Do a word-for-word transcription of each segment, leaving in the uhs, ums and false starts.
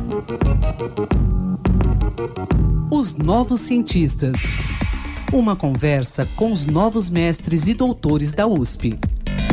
Os novos cientistas. Uma conversa com os novos mestres e doutores da U S P.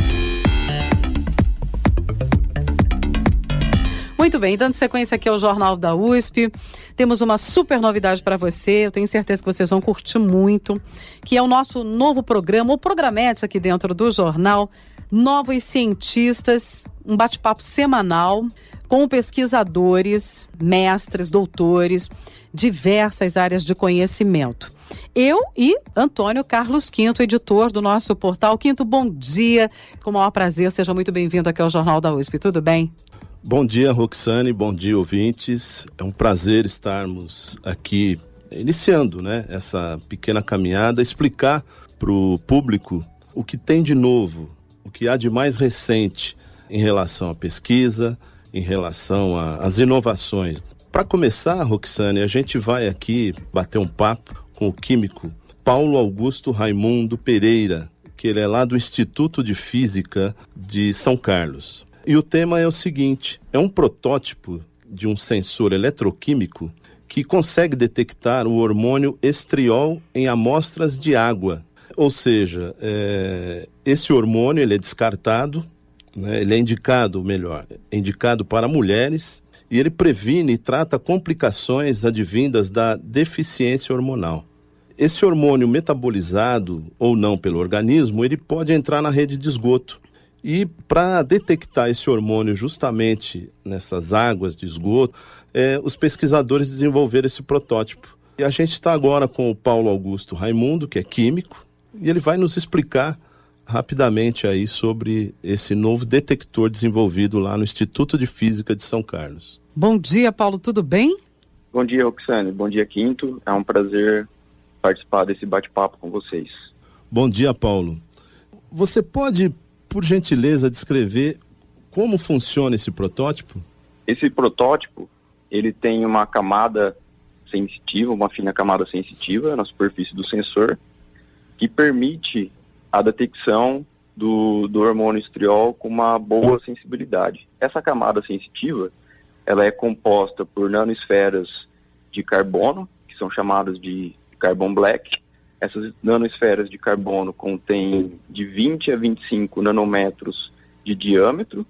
Muito bem, dando sequência aqui ao Jornal da U S P, temos uma super novidade para você, eu tenho certeza que vocês vão curtir muito, que é o nosso novo programa, o programete aqui dentro do jornal, Novos Cientistas, um bate-papo semanal com pesquisadores, mestres, doutores, diversas áreas de conhecimento. Eu e Antônio Carlos Quinto, editor do nosso portal. Quinto, bom dia, com o maior prazer, seja muito bem-vindo aqui ao Jornal da U S P, tudo bem? Bom dia, Roxane, bom dia, ouvintes. É um prazer estarmos aqui iniciando, né, essa pequena caminhada, explicar para o público o que tem de novo, o que há de mais recente em relação à pesquisa, em relação às inovações. Para começar, Roxane, a gente vai aqui bater um papo com o químico Paulo Augusto Raimundo Pereira, que ele é lá do Instituto de Física de São Carlos. E o tema é o seguinte, é um protótipo de um sensor eletroquímico que consegue detectar o hormônio estriol em amostras de água. Ou seja, é, esse hormônio ele é descartado, né, ele é indicado, melhor, é indicado para mulheres e ele previne e trata complicações advindas da deficiência hormonal. Esse hormônio metabolizado ou não pelo organismo, ele pode entrar na rede de esgoto. E para detectar esse hormônio justamente nessas águas de esgoto, é, os pesquisadores desenvolveram esse protótipo. E a gente está agora com o Paulo Augusto Raimundo, que é químico, e ele vai nos explicar rapidamente aí sobre esse novo detector desenvolvido lá no Instituto de Física de São Carlos. Bom dia, Paulo, tudo bem? Bom dia, Roxane. Bom dia, Quinto. É um prazer participar desse bate-papo com vocês. Bom dia, Paulo. Você pode, por gentileza, descrever como funciona esse protótipo? Esse protótipo, ele tem uma camada sensitiva, uma fina camada sensitiva na superfície do sensor, que permite a detecção do, do hormônio estriol com uma boa sensibilidade. Essa camada sensitiva, ela é composta por nanosferas de carbono, que são chamadas de carbon black. Essas nanosferas de carbono contêm de vinte a vinte e cinco nanômetros de diâmetro,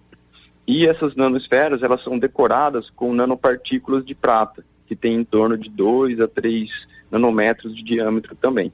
e essas nanosferas, elas são decoradas com nanopartículas de prata, que tem em torno de dois a três nanômetros de diâmetro também.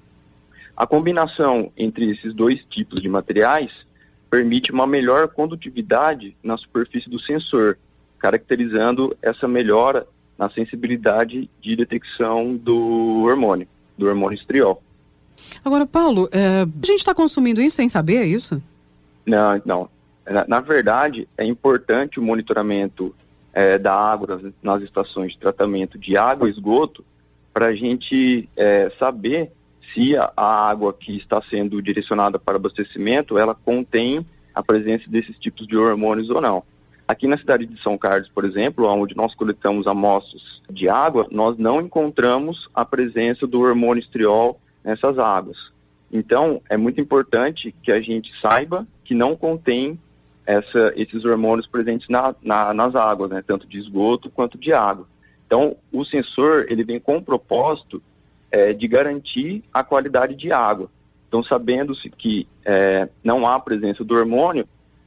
A combinação entre esses dois tipos de materiais permite uma melhor condutividade na superfície do sensor, caracterizando essa melhora na sensibilidade de detecção do hormônio, do hormônio estriol. Agora, Paulo, é, a gente está consumindo isso sem saber, é isso? Não, não. Na, na verdade, é importante o monitoramento é, da água nas, nas estações de tratamento de água e esgoto para a gente é, saber se a, a água que está sendo direcionada para abastecimento, ela contém a presença desses tipos de hormônios ou não. Aqui na cidade de São Carlos, por exemplo, onde nós coletamos amostras de água, nós não encontramos a presença do hormônio estriol nessas águas. Então, é muito importante que a gente saiba que não contém essa, esses hormônios presentes na, na, nas águas, né, tanto de esgoto quanto de água. Então, o sensor, ele vem com o propósito é, de garantir a qualidade de água. Então, sabendo-se que é, não há presença do hormônio,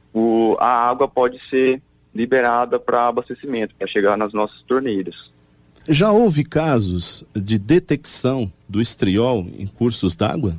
o, a água pode ser liberada para abastecimento, para chegar nas nossas torneiras. Já houve casos de detecção do estriol em cursos d'água?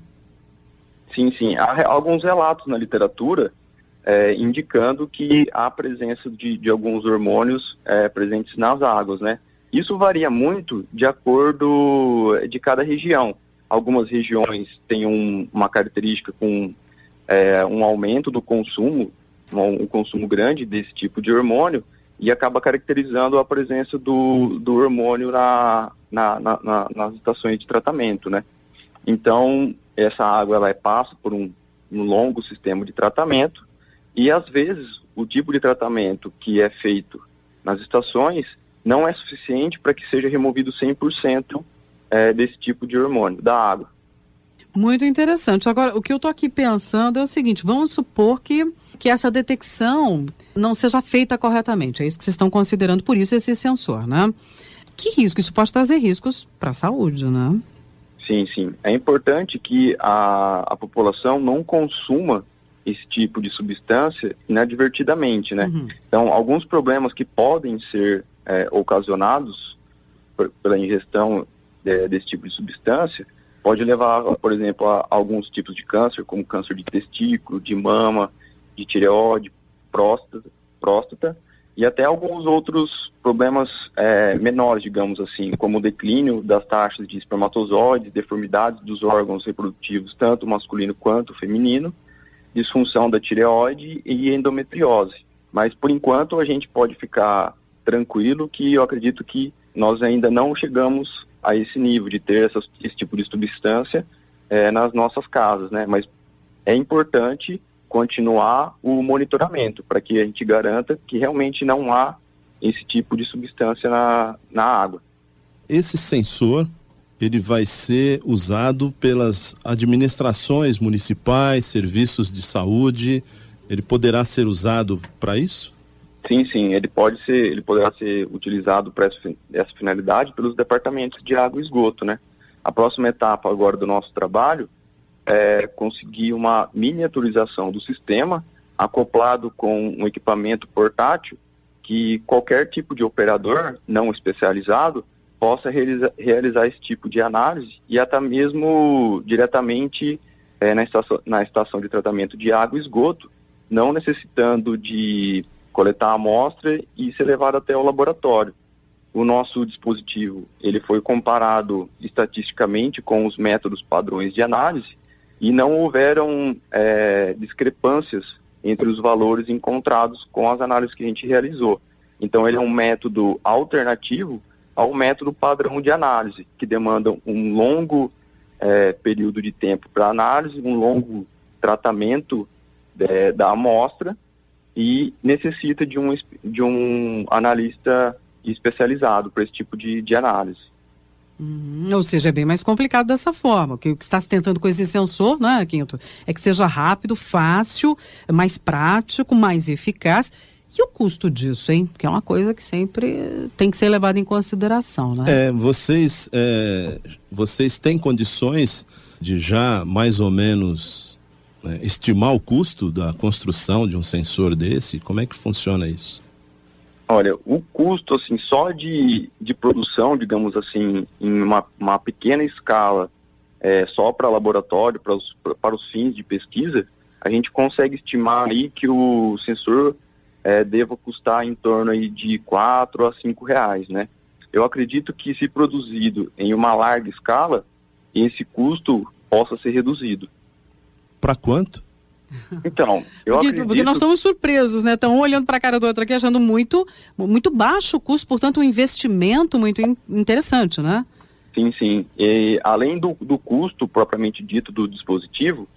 Sim, sim. Há alguns relatos na literatura é, indicando que há presença de, de alguns hormônios é, presentes nas águas, né? Isso varia muito de acordo de cada região. Algumas regiões têm um, uma característica com é, um aumento do consumo, um, um consumo grande desse tipo de hormônio, e acaba caracterizando a presença do, do hormônio na, na, na, na, nas estações de tratamento, né? Então, essa água ela passa por um, um longo sistema de tratamento, e às vezes o tipo de tratamento que é feito nas estações não é suficiente para que seja removido cem por cento é, desse tipo de hormônio da água. Muito interessante. Agora, o que eu estou aqui pensando é o seguinte, vamos supor que, que essa detecção não seja feita corretamente, é isso que vocês estão considerando, por isso esse sensor, né? Que risco? Isso pode trazer riscos para a saúde, né? Sim, sim. É importante que a, a população não consuma esse tipo de substância inadvertidamente, né? Uhum. Então, alguns problemas que podem ser é, ocasionados por, pela ingestão de, desse tipo de substância pode levar, por exemplo, a alguns tipos de câncer, como câncer de testículo, de mama, de tireoide, próstata, próstata e até alguns outros problemas é, menores, digamos assim, como o declínio das taxas de espermatozoides, deformidades dos órgãos reprodutivos, tanto masculino quanto feminino, disfunção da tireoide e endometriose. Mas, por enquanto, a gente pode ficar tranquilo que eu acredito que nós ainda não chegamos a esse nível de ter essas, esse tipo de substância é, nas nossas casas, né? Mas é importante continuar o monitoramento para que a gente garanta que realmente não há esse tipo de substância na, na água. Esse sensor, ele vai ser usado pelas administrações municipais, serviços de saúde, ele poderá ser usado para isso? Sim, sim, ele pode ser, ele poderá ser utilizado para essa finalidade pelos departamentos de água e esgoto, né? A próxima etapa agora do nosso trabalho é conseguir uma miniaturização do sistema acoplado com um equipamento portátil que qualquer tipo de operador não especializado possa realiza, realizar esse tipo de análise e até mesmo diretamente é, na, estação, na estação de tratamento de água e esgoto, não necessitando de coletar a amostra e ser levado até o laboratório. O nosso dispositivo ele foi comparado estatisticamente com os métodos padrões de análise e não houveram é, discrepâncias entre os valores encontrados com as análises que a gente realizou. Então ele é um método alternativo ao método padrão de análise, que demanda um longo é, período de tempo para análise, um longo tratamento é, da amostra e necessita de um, de um analista especializado para esse tipo de, de análise. Hum, ou seja, é bem mais complicado dessa forma. O que está se tentando com esse sensor, né, Quinto, é que seja rápido, fácil, mais prático, mais eficaz. E o custo disso, hein? Que é uma coisa que sempre tem que ser levada em consideração, né? É, vocês, é, vocês têm condições de já mais ou menos né, estimar o custo da construção de um sensor desse? Como é que funciona isso? Olha, o custo, assim, só de, de produção, digamos assim, em uma, uma pequena escala, é, só para laboratório, para os, para os fins de pesquisa, a gente consegue estimar aí que o sensor é, deva custar em torno aí de quatro a cinco reais, né? Eu acredito que se produzido em uma larga escala, esse custo possa ser reduzido. Para quanto? Então, eu porque, acredito... porque nós estamos surpresos, né? Estão olhando para a cara do outro aqui, achando muito, muito baixo o custo, portanto um investimento muito in- interessante, né? Sim, sim. E, além do, do custo propriamente dito do dispositivo,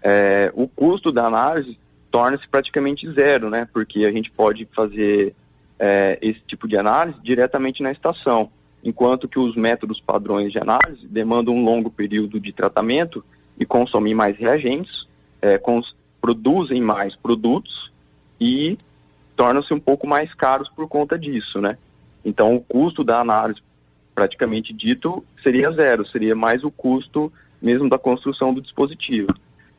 é, o custo da análise torna-se praticamente zero, né? Porque a gente pode fazer é, esse tipo de análise diretamente na estação, enquanto que os métodos padrões de análise demandam um longo período de tratamento e consomem mais reagentes, é, cons- produzem mais produtos e tornam-se um pouco mais caros por conta disso, né? Então, o custo da análise, praticamente dito, seria zero, seria mais o custo mesmo da construção do dispositivo.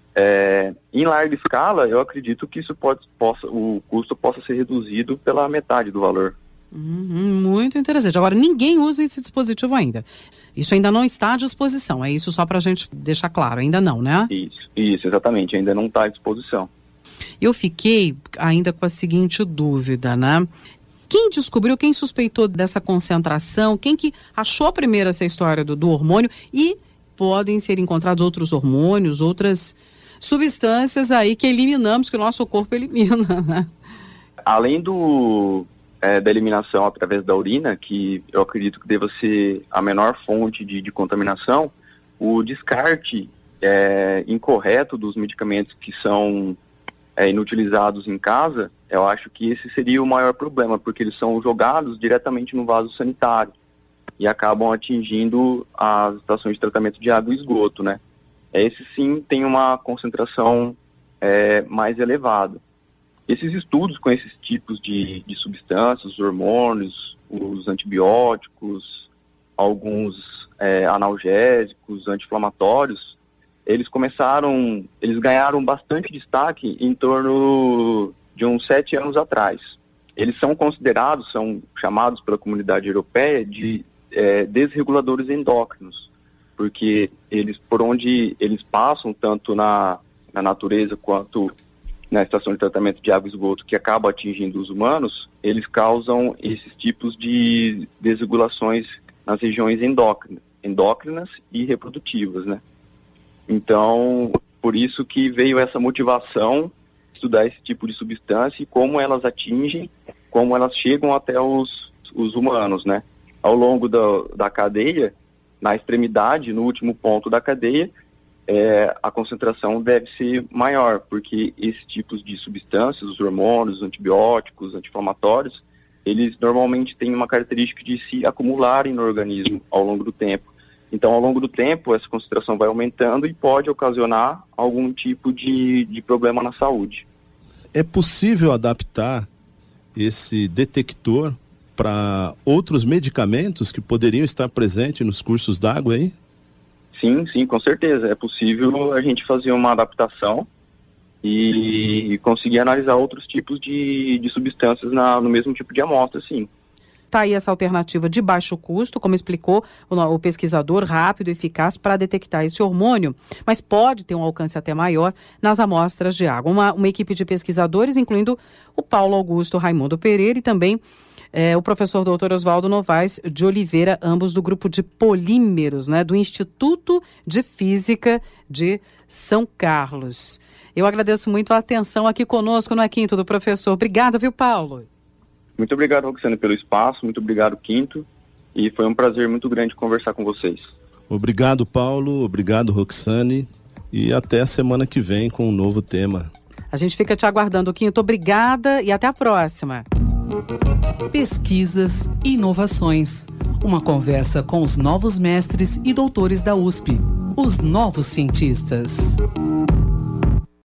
É, em larga escala, eu acredito que isso pode, possa, o custo possa ser reduzido pela metade do valor. Uhum, muito interessante. Agora, ninguém usa esse dispositivo ainda. Isso ainda não está à disposição, é isso só para a gente deixar claro, ainda não, né? Isso, isso, exatamente, ainda não está à disposição. Eu fiquei ainda com a seguinte dúvida, né? Quem descobriu, quem suspeitou dessa concentração, quem que achou primeiro essa história do, do hormônio e podem ser encontrados outros hormônios, outras substâncias aí que eliminamos, que o nosso corpo elimina, né? Além do... É, da eliminação através da urina, que eu acredito que deva ser a menor fonte de, de contaminação, o descarte é, incorreto dos medicamentos que são é, inutilizados em casa, eu acho que esse seria o maior problema, porque eles são jogados diretamente no vaso sanitário e acabam atingindo as estações de tratamento de água e esgoto, né? esse sim tem uma concentração é, mais elevada. Esses estudos com esses tipos de, de substâncias, os hormônios, os antibióticos, alguns é, analgésicos, anti-inflamatórios, eles começaram, eles ganharam bastante destaque em torno de uns sete anos atrás. Eles são considerados, são chamados pela comunidade europeia de é, desreguladores endócrinos, porque eles, por onde eles passam, tanto na, na natureza quanto na estação de tratamento de água e esgoto, que acaba atingindo os humanos, eles causam esses tipos de desregulações nas regiões endócrinas, endócrinas e reprodutivas, né? Então, por isso que veio essa motivação, estudar esse tipo de substância e como elas atingem, como elas chegam até os, os humanos, né? Ao longo da, da cadeia, na extremidade, no último ponto da cadeia, é, a concentração deve ser maior, porque esses tipos de substâncias, os hormônios, os antibióticos, anti-inflamatórios, eles normalmente têm uma característica de se acumularem no organismo ao longo do tempo. Então, ao longo do tempo, essa concentração vai aumentando e pode ocasionar algum tipo de, de problema na saúde. É possível adaptar esse detector para outros medicamentos que poderiam estar presentes nos cursos d'água aí? Sim, sim, com certeza. É possível a gente fazer uma adaptação e conseguir analisar outros tipos de, de substâncias na, no mesmo tipo de amostra, sim. Está aí essa alternativa de baixo custo, como explicou o, o pesquisador, rápido e eficaz para detectar esse hormônio, mas pode ter um alcance até maior nas amostras de água. Uma, uma equipe de pesquisadores, incluindo o Paulo Augusto Raimundo Pereira e também é, o professor doutor Oswaldo Novaes de Oliveira, ambos do grupo de polímeros, né, do Instituto de Física de São Carlos. Eu agradeço muito a atenção aqui conosco no É Quinto do professor. Obrigada, viu, Paulo? Muito obrigado, Roxane, pelo espaço, muito obrigado, Quinto, e foi um prazer muito grande conversar com vocês. Obrigado, Paulo, obrigado, Roxane, e até a semana que vem com um novo tema. A gente fica te aguardando, Quinto, obrigada e até a próxima. Pesquisas e inovações. Uma conversa com os novos mestres e doutores da U S P, os novos cientistas.